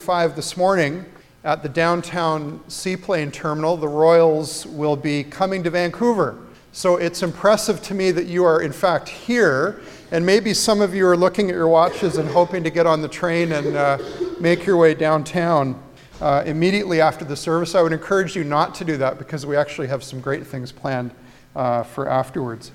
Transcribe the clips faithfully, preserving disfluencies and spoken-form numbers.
Five this morning at the downtown seaplane terminal, the Royals will be coming to Vancouver. So it's impressive to me that you are in fact here, and maybe some of you are looking at your watches and hoping to get on the train and uh, make your way downtown uh, immediately after the service. I would encourage you not to do that because we actually have some great things planned uh, for afterwards.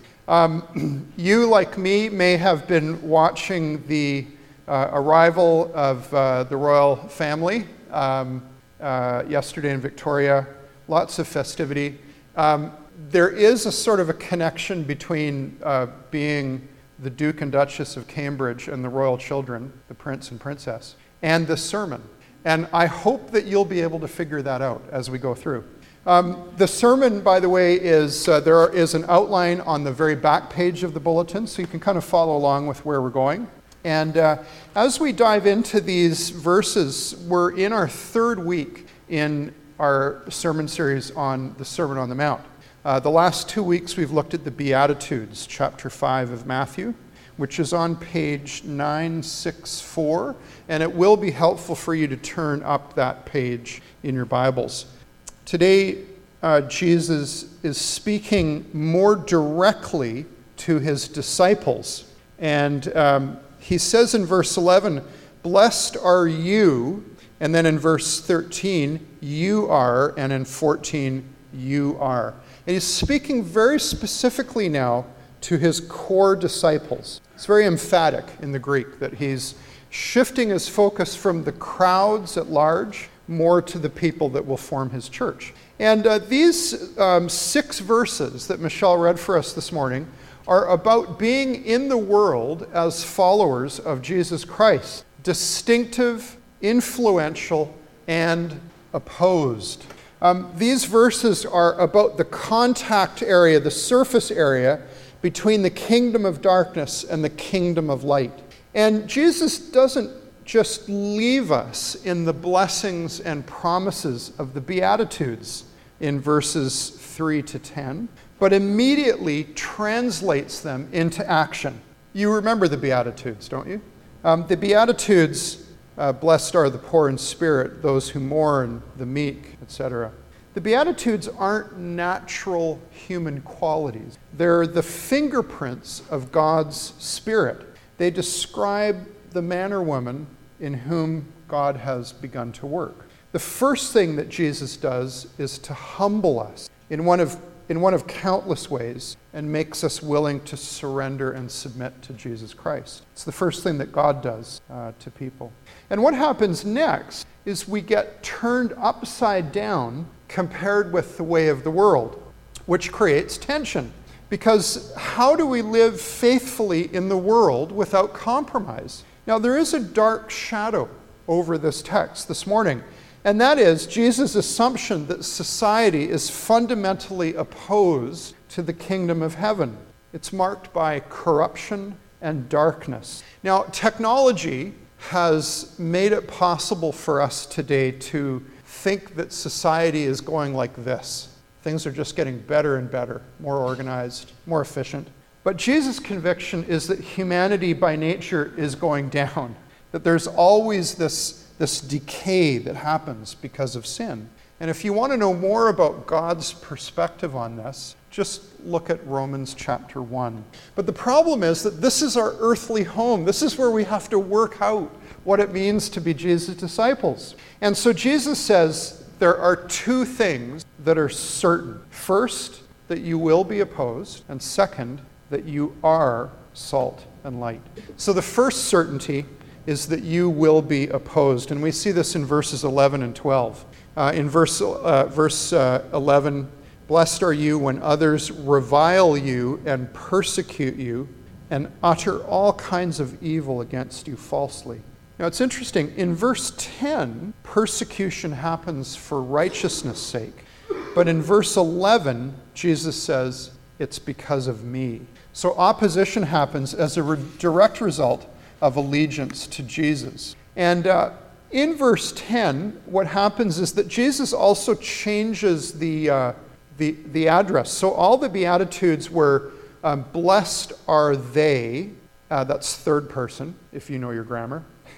Um, you, like me, may have been watching the Uh, arrival of uh, the royal family um, uh, yesterday in Victoria. Lots of festivity. Um, there is a sort of a connection between uh, being the Duke and Duchess of Cambridge and the royal children, the Prince and Princess, and the sermon. And I hope that you'll be able to figure that out as we go through. Um, the sermon, by the way, is uh, there is an outline on the very back page of the bulletin, so you can kind of follow along with where we're going. And uh, as we dive into these verses, we're in our third week in our sermon series on the Sermon on the Mount. Uh, the last two weeks we've looked at the Beatitudes, chapter five of Matthew, which is on page nine sixty-four, and it will be helpful for you to turn up that page in your Bibles. Today, uh, Jesus is speaking more directly to his disciples, and um, he says in verse eleven, "Blessed are you," and then in verse thirteen, "you are," and in fourteen, "you are." And he's speaking very specifically now to his core disciples. It's very emphatic in the Greek that he's shifting his focus from the crowds at large more to the people that will form his church. And uh, these um, six verses that Michelle read for us this morning are about being in the world as followers of Jesus Christ, distinctive, influential, and opposed. Um, these verses are about the contact area, the surface area between the kingdom of darkness and the kingdom of light. And Jesus doesn't just leave us in the blessings and promises of the Beatitudes in verses three to ten, but immediately translates them into action. You remember the Beatitudes, don't you? Um, the Beatitudes, uh, blessed are the poor in spirit, those who mourn, the meek, et cetera. The Beatitudes aren't natural human qualities. They're the fingerprints of God's Spirit. They describe the man or woman in whom God has begun to work. The first thing that Jesus does is to humble us in one of in one of countless ways and makes us willing to surrender and submit to Jesus Christ. It's the first thing that God does uh, to people. And what happens next is we get turned upside down compared with the way of the world, which creates tension. Because how do we live faithfully in the world without compromise? Now, there is a dark shadow over this text this morning, and that is Jesus' assumption that society is fundamentally opposed to the kingdom of heaven. It's marked by corruption and darkness. Now, technology has made it possible for us today to think that society is going like this. Things are just getting better and better, more organized, more efficient. But Jesus' conviction is that humanity by nature is going down, that there's always this this decay that happens because of sin. And if you want to know more about God's perspective on this, just look at Romans chapter one. But the problem is that this is our earthly home. This is where we have to work out what it means to be Jesus' disciples. And so Jesus says there are two things that are certain. First, that you will be opposed, and second, that you are salt and light. So the first certainty is that you will be opposed. And we see this in verses eleven and twelve. Uh, in verse, uh, verse uh, eleven, "Blessed are you when others revile you and persecute you and utter all kinds of evil against you falsely." Now it's interesting, in verse ten, persecution happens for righteousness' sake. But in verse eleven, Jesus says, "It's because of me." So opposition happens as a re- direct result of allegiance to Jesus. And uh, in verse ten, what happens is that Jesus also changes the, uh, the, the address. So all the Beatitudes were, um, blessed are they, uh, that's third person, if you know your grammar.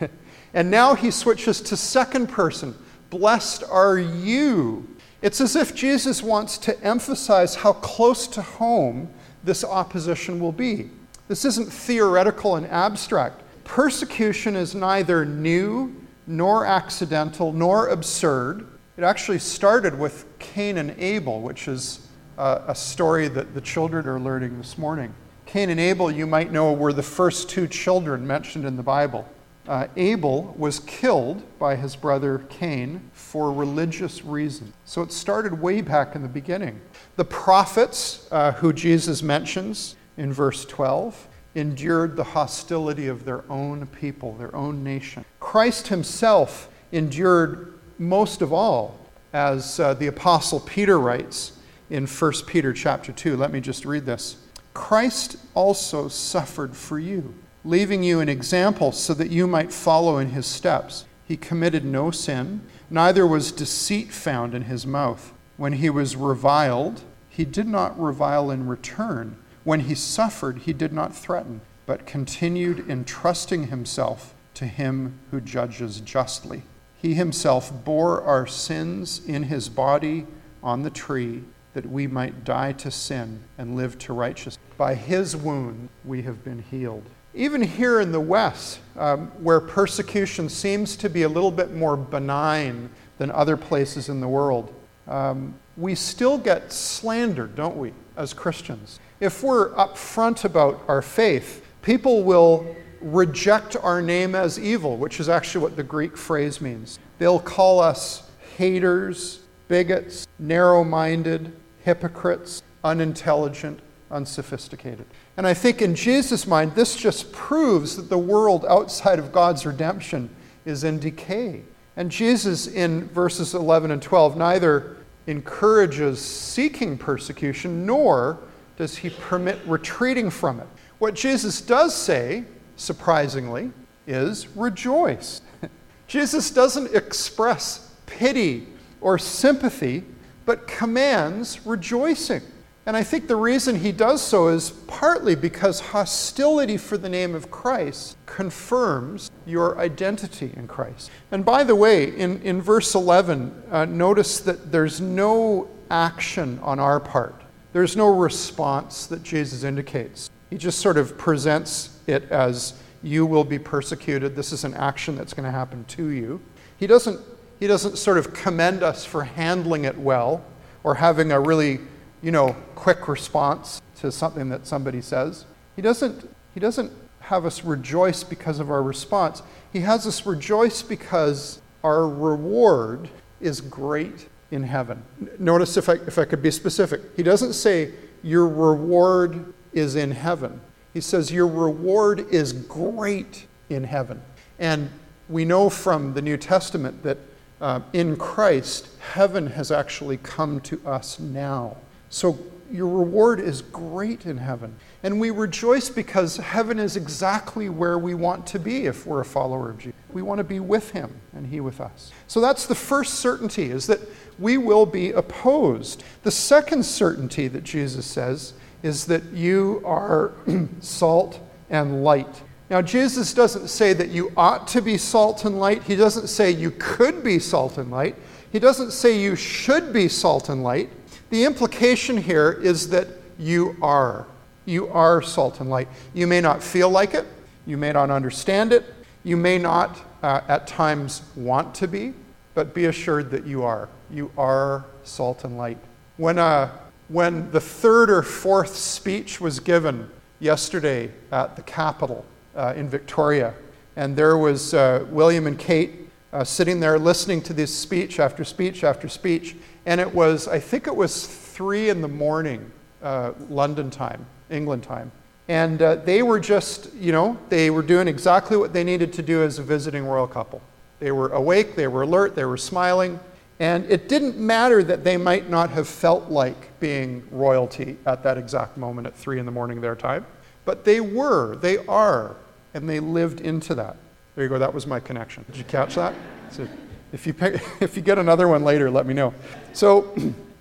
And now he switches to second person. Blessed are you. It's as if Jesus wants to emphasize how close to home this opposition will be. This isn't theoretical and abstract. Persecution is neither new, nor accidental, nor absurd. It actually started with Cain and Abel, which is uh, a story that the children are learning this morning. Cain and Abel, you might know, were the first two children mentioned in the Bible. Uh, Abel was killed by his brother Cain for religious reasons. So it started way back in the beginning. The prophets, uh, who Jesus mentions in verse twelve, endured the hostility of their own people, their own nation. Christ himself endured most of all, as uh, the Apostle Peter writes in First Peter chapter two. Let me just read this. Christ also suffered for you, leaving you an example so that you might follow in his steps. He committed no sin, neither was deceit found in his mouth. When he was reviled, he did not revile in return. When he suffered, he did not threaten, but continued entrusting himself to him who judges justly. He himself bore our sins in his body on the tree, that we might die to sin and live to righteousness. By his wound we have been healed. Even here in the West, um, where persecution seems to be a little bit more benign than other places in the world, um, we still get slandered, don't we, as Christians? If we're upfront about our faith, people will reject our name as evil, which is actually what the Greek phrase means. They'll call us haters, bigots, narrow-minded, hypocrites, unintelligent, unsophisticated. And I think in Jesus' mind, this just proves that the world outside of God's redemption is in decay. And Jesus, in verses eleven and twelve, neither encourages seeking persecution, nor does he permit retreating from it. What Jesus does say, surprisingly, is rejoice. Jesus doesn't express pity or sympathy, but commands rejoicing. And I think the reason he does so is partly because hostility for the name of Christ confirms your identity in Christ. And by the way, in, in verse eleven, uh, notice that there's no action on our part. There's no response that Jesus indicates. He just sort of presents it as, you will be persecuted. This is an action that's going to happen to you. He doesn't, he doesn't sort of commend us for handling it well or having a really, you know, quick response to something that somebody says. He doesn't, he doesn't have us rejoice because of our response. He has us rejoice because our reward is great in heaven. Notice if I, if I could be specific. He doesn't say your reward is in heaven. He says your reward is great in heaven. And we know from the New Testament that uh, in Christ, heaven has actually come to us now. So your reward is great in heaven. And we rejoice because heaven is exactly where we want to be if we're a follower of Jesus. We want to be with him and he with us. So that's the first certainty, is that we will be opposed. The second certainty that Jesus says is that you are salt and light. Now, Jesus doesn't say that you ought to be salt and light. He doesn't say you could be salt and light. He doesn't say you should be salt and light. The implication here is that you are. You are salt and light. You may not feel like it. You may not understand it. You may not uh, at times want to be, but be assured that you are. You are salt and light. When uh, when the third or fourth speech was given yesterday at the Capitol uh, in Victoria, and there was uh, William and Kate uh, sitting there listening to this speech after speech after speech, and it was, I think it was three in the morning, uh, London time, England time. And uh, they were just, you know, they were doing exactly what they needed to do as a visiting royal couple. They were awake, they were alert, they were smiling. And it didn't matter that they might not have felt like being royalty at that exact moment at three in the morning their time. But they were, they are, and they lived into that. There you go, that was my connection. Did you catch that? So if you pick, if you get another one later, let me know. So,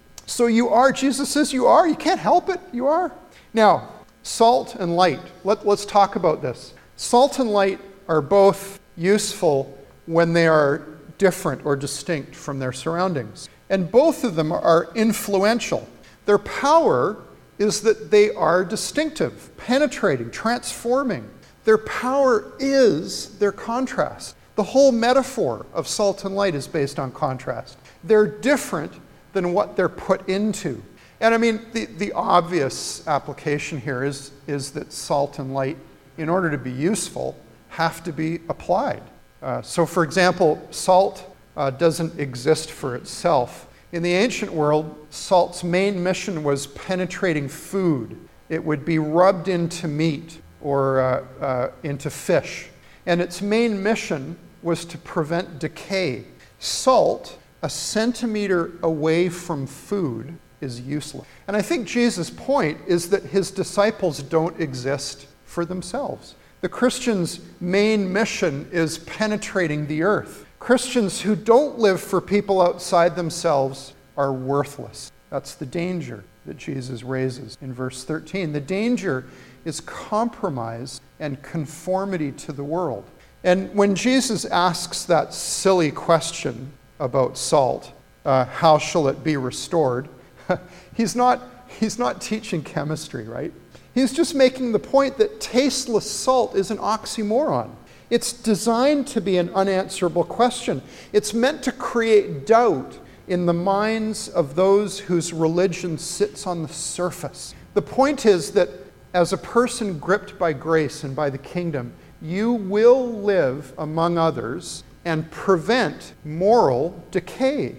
so you are, Jesus says you are. You can't help it, you are. Now, salt and light. Let, let's talk about this. Salt and light are both useful when they are different or distinct from their surroundings. And both of them are influential. Their power is that they are distinctive, penetrating, transforming. Their power is their contrast. The whole metaphor of salt and light is based on contrast. They're different than what they're put into. And I mean, the, the obvious application here is, is that salt and light, in order to be useful, have to be applied. Uh, so for example, salt uh, doesn't exist for itself. In the ancient world, salt's main mission was penetrating food. It would be rubbed into meat or uh, uh, into fish. And its main mission was to prevent decay. Salt, a centimeter away from food, is useless. And I think Jesus' point is that his disciples don't exist for themselves. The Christian's main mission is penetrating the earth. Christians who don't live for people outside themselves are worthless. That's the danger that Jesus raises in verse thirteen. The danger is compromise and conformity to the world. And when Jesus asks that silly question about salt, uh, how shall it be restored? he's not, he's not teaching chemistry, right? He's just making the point that tasteless salt is an oxymoron. It's designed to be an unanswerable question. It's meant to create doubt in the minds of those whose religion sits on the surface. The point is that as a person gripped by grace and by the kingdom, you will live among others and prevent moral decay.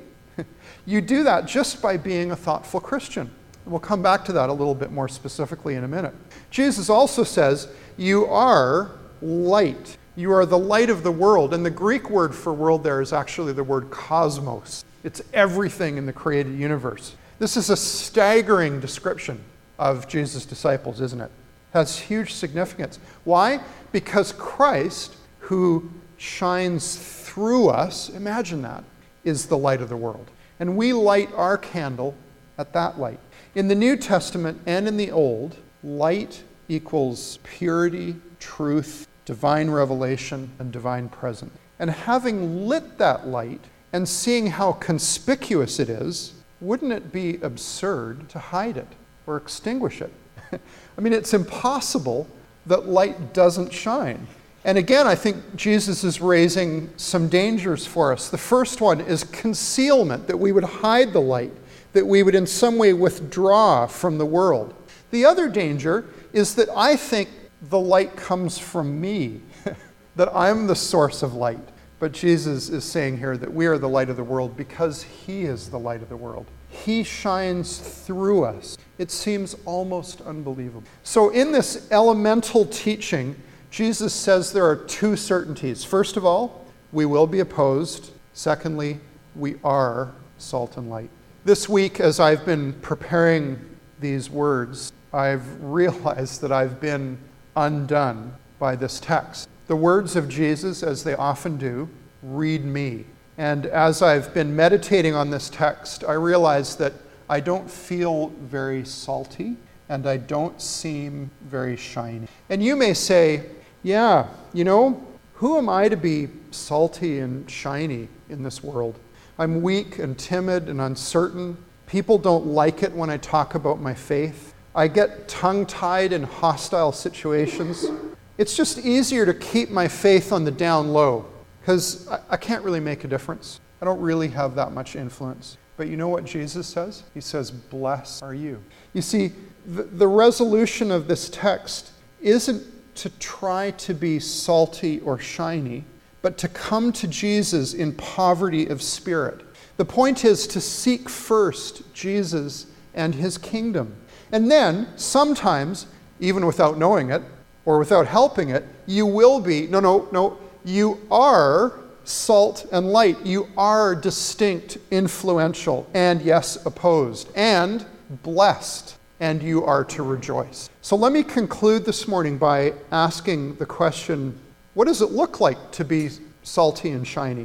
You do that just by being a thoughtful Christian. We'll come back to that a little bit more specifically in a minute. Jesus also says, you are light. You are the light of the world. And the Greek word for world there is actually the word cosmos. It's everything in the created universe. This is a staggering description of Jesus' disciples, isn't it? It has huge significance. Why? Because Christ, who shines through us, imagine that, is the light of the world. And we light our candle at that light. In the New Testament and in the Old, light equals purity, truth, divine revelation, and divine presence. And having lit that light and seeing how conspicuous it is, wouldn't it be absurd to hide it or extinguish it? I mean, it's impossible that light doesn't shine. And again, I think Jesus is raising some dangers for us. The first one is concealment, that we would hide the light, that we would in some way withdraw from the world. The other danger is that I think the light comes from me, that I'm the source of light. But Jesus is saying here that we are the light of the world because he is the light of the world. He shines through us. It seems almost unbelievable. So in this elemental teaching, Jesus says there are two certainties. First of all, we will be opposed. Secondly, we are salt and light. This week, as I've been preparing these words, I've realized that I've been undone by this text. The words of Jesus, as they often do, read me. And as I've been meditating on this text, I realize that I don't feel very salty and I don't seem very shiny. And you may say, yeah, you know, who am I to be salty and shiny in this world? I'm weak and timid and uncertain. People don't like it when I talk about my faith. I get tongue-tied in hostile situations. It's just easier to keep my faith on the down low because I, I can't really make a difference. I don't really have that much influence. But you know what Jesus says? He says, blessed are you. You see, the, the resolution of this text isn't to try to be salty or shiny, but to come to Jesus in poverty of spirit. The point is to seek first Jesus and his kingdom. And then, sometimes, even without knowing it, or without helping it, you will be, no, no, no, you are salt and light. You are distinct, influential, and yes, opposed, and blessed, and you are to rejoice. So let me conclude this morning by asking the question, what does it look like to be salty and shiny?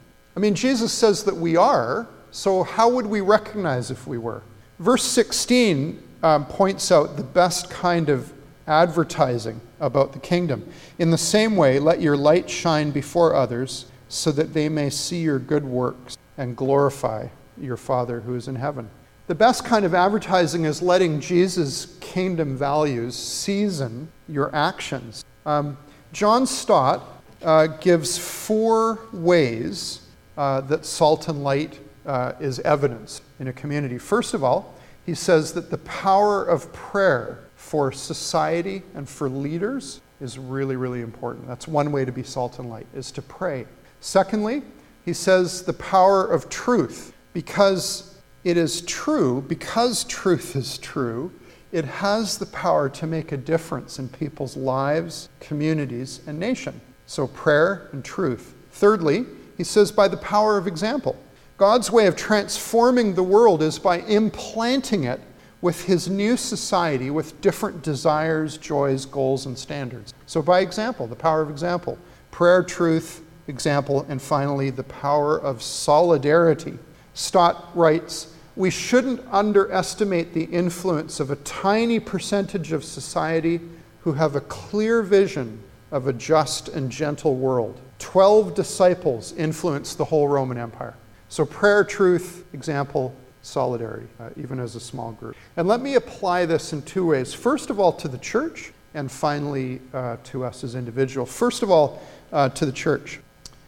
I mean, Jesus says that we are, so how would we recognize if we were? Verse sixteen um, points out the best kind of advertising about the kingdom. In the same way, let your light shine before others, so that they may see your good works and glorify your Father who is in heaven. The best kind of advertising is letting Jesus' kingdom values season your actions. Um, John Stott uh, gives four ways uh, that salt and light uh, is evidence in a community. First of all, he says that the power of prayer for society and for leaders is really, really important. That's one way to be salt and light, is to pray. Secondly, he says the power of truth, because it is true, because truth is true, it has the power to make a difference in people's lives, communities, and nation. So prayer and truth. Thirdly, he says by the power of example. God's way of transforming the world is by implanting it with his new society with different desires, joys, goals, and standards. So by example, the power of example. Prayer, truth, example, and finally the power of solidarity. Stott writes, we shouldn't underestimate the influence of a tiny percentage of society who have a clear vision of a just and gentle world. Twelve disciples influenced the whole Roman Empire. So prayer, truth, example, solidarity, uh, even as a small group. And let me apply this in two ways. First of all, to the church, and finally uh, to us as individuals. First of all, uh, to the church.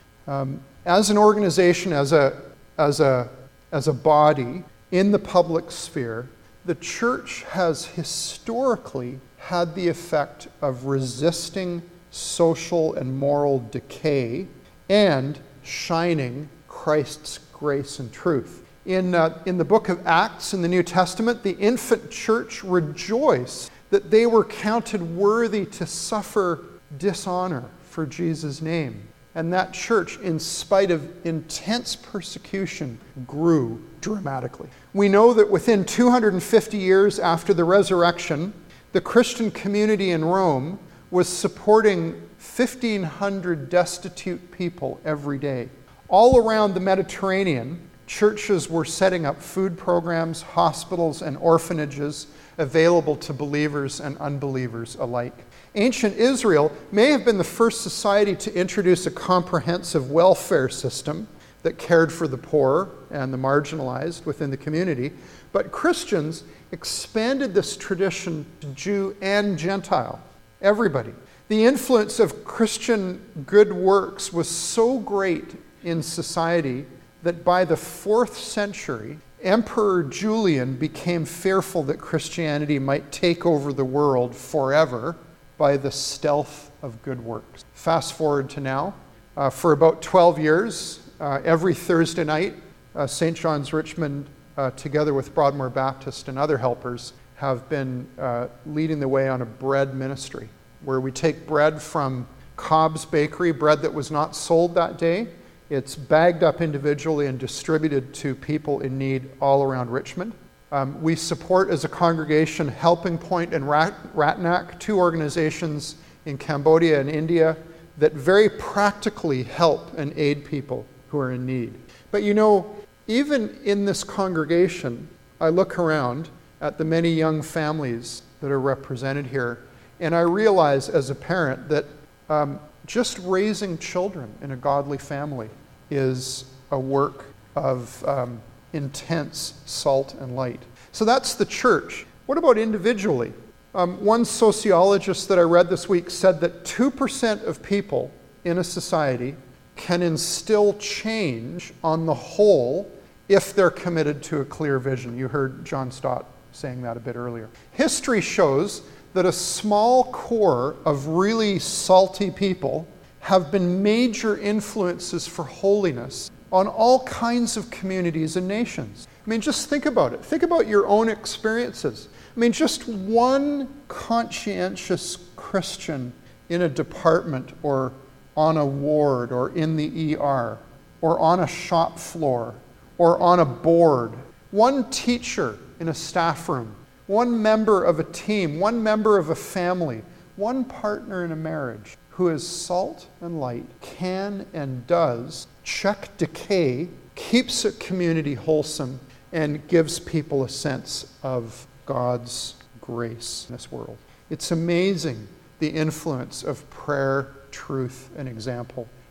Um, as an organization, as a, as, a, as a body in the public sphere, the church has historically had the effect of resisting social and moral decay and shining Christ's grace and truth. In, uh, in the book of Acts in the New Testament, the infant church rejoiced that they were counted worthy to suffer dishonor for Jesus' name. And that church, in spite of intense persecution, grew dramatically. We know that within two hundred fifty years after the resurrection, the Christian community in Rome was supporting fifteen hundred destitute people every day. All around the Mediterranean, churches were setting up food programs, hospitals, and orphanages available to believers and unbelievers alike. Ancient Israel may have been the first society to introduce a comprehensive welfare system that cared for the poor and the marginalized within the community, but Christians expanded this tradition to Jew and Gentile, everybody. The influence of Christian good works was so great in society that by the fourth century, Emperor Julian became fearful that Christianity might take over the world forever by the stealth of good works. Fast forward to now. Uh, for about twelve years, uh, every Thursday night, uh, Saint John's Richmond, uh, together with Broadmoor Baptist and other helpers, have been uh, leading the way on a bread ministry, where we take bread from Cobb's Bakery, bread that was not sold that day. It's bagged up individually and distributed to people in need all around Richmond. Um, we support as a congregation Helping Point and Rat- Ratnak, two organizations in Cambodia and India that very practically help and aid people who are in need. But you know, even in this congregation, I look around at the many young families that are represented here, and I realize as a parent that um, just raising children in a godly family is a work of um, intense salt and light. So that's the church. What about individually? Um, one sociologist that I read this week said that two percent of people in a society can instill change on the whole if they're committed to a clear vision. You heard John Stott saying that a bit earlier. History shows that a small core of really salty people have been major influences for holiness on all kinds of communities and nations. I mean, just think about it. Think about your own experiences. I mean, just one conscientious Christian in a department or on a ward or in the E R or on a shop floor or on a board, one teacher in a staff room, one member of a team, one member of a family, one partner in a marriage who is salt and light, can and does check decay, keeps a community wholesome, and gives people a sense of God's grace in this world. It's amazing the influence of prayer, truth, and example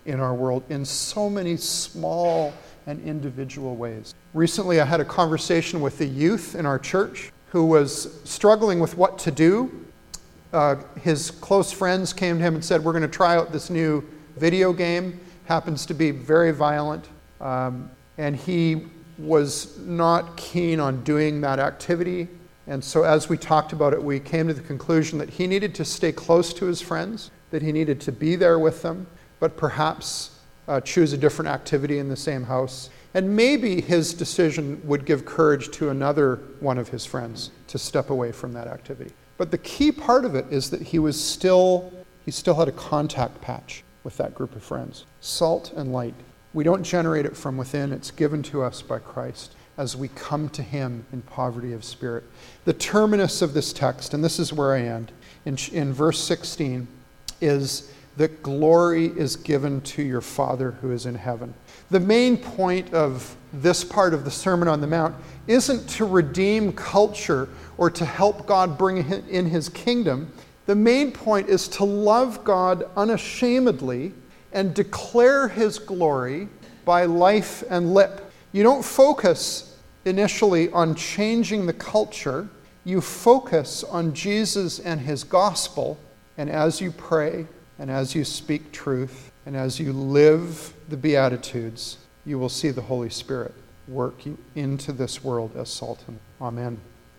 in our world in so many small and individual ways. Recently, I had a conversation with the youth in our church who was struggling with what to do. Uh, his close friends came to him and said, we're going to try out this new video game. Happens to be very violent. Um, and he was not keen on doing that activity. And so as we talked about it, we came to the conclusion that he needed to stay close to his friends, that he needed to be there with them, but perhaps uh, choose a different activity in the same house. And maybe his decision would give courage to another one of his friends to step away from that activity. But the key part of it is that he was still, he still had a contact patch with that group of friends. Salt and light. We don't generate it from within, it's given to us by Christ as we come to him in poverty of spirit. The terminus of this text, and this is where I end, in, in verse sixteen, is that glory is given to your Father who is in heaven. The main point of this part of the Sermon on the Mount isn't to redeem culture or to help God bring in his kingdom. The main point is to love God unashamedly and declare his glory by life and lip. You don't focus initially on changing the culture. You focus on Jesus and his gospel, and as you pray, and as you speak truth, and as you live the Beatitudes, you will see the Holy Spirit work into this world as salt and light. Amen.